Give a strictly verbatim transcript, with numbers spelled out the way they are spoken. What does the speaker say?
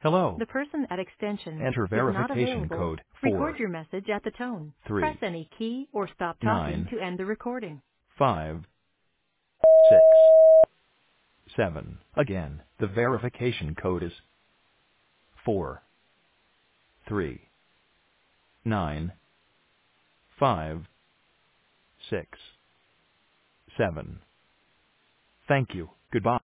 Hello. The person at extension Enter is not verification available. code Record four your message at the tone. Press three any key or stop talking nine to end the recording. five six seven. Again, the verification code is four three nine five six seven. Thank you. Goodbye.